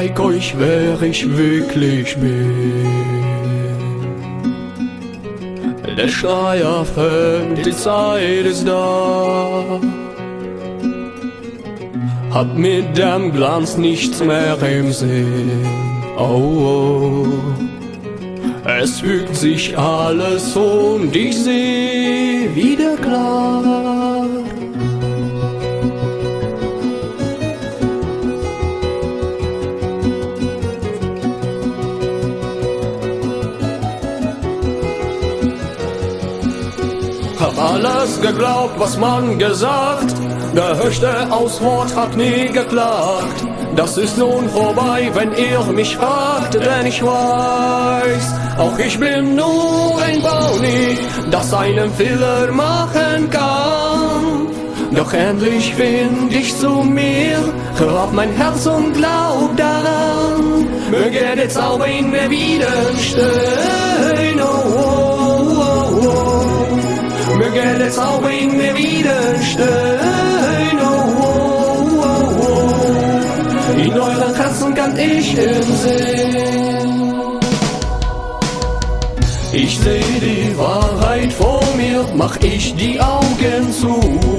zeig euch, wer ich wirklich bin. Der Schleier fällt, die Zeit ist da. Hab mit dem Glanz nichts mehr im Sinn. Oh, oh. Es fügt sich alles und ich seh wieder klar. Hab alles geglaubt, was man gesagt, der höchste Auswort hat nie geklagt. Das ist nun vorbei, wenn ihr mich fragt, denn ich weiß, auch ich bin nur ein Bauni, das einen Fehler machen kann. Doch endlich find ich zu mir, hör auf mein Herz und glaub daran, möge der Zauber in mir widerstehen, oh, oh, oh, oh. Möge der Zauber in mir widerstehen, oh, oh, oh, oh. In euren Herzen kann ich ihn sehen. Ich seh die Wahrheit vor mir, mach ich die Augen zu.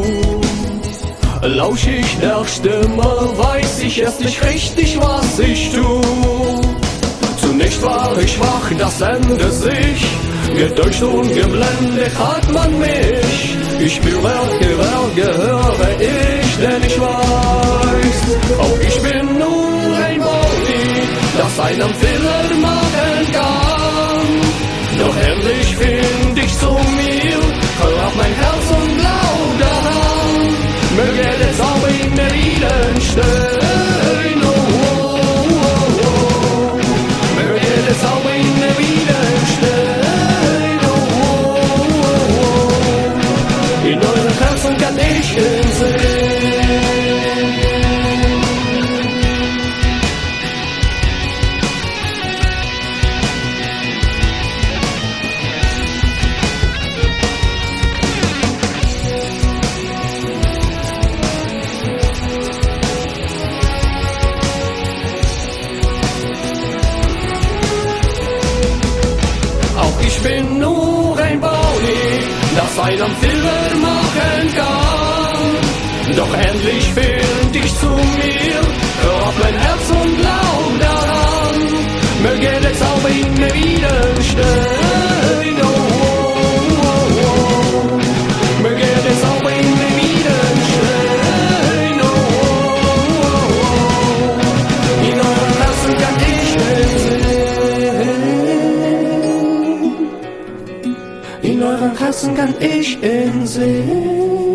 Lausch ich der Stimme, weiß ich erst nicht richtig, was ich tu. Zunächst war ich schwach, das Ende sich, getäuscht und geblendet hat man mich. Ich spür, wer gehöre ich, denn ich weiß, auch ich bin nur ein Boni, das einen Fehler machen kann. Doch endlich find ich zu mir, hör auf mein Herz und glaub daran, möge der Zauber in mir widerstehen, oh, oh, oh, oh. Möge der Zauber in mir widerstehen, oh, oh, oh, oh. In euren Herzen kann ich ihn sehen. Ich bin nur ein Bauni, das einen Fehler machen kann. Doch endlich find ich zu mir, hör auf mein Herz und glaub daran, möge der Zauber in mir widerstehen, oh, oh, oh, oh. Möge der Zauber in mir widerstehen, oh, oh, oh, oh. In euren Herzen kann ich ihn sehen. In euren Herzen kann ich ihn sehen.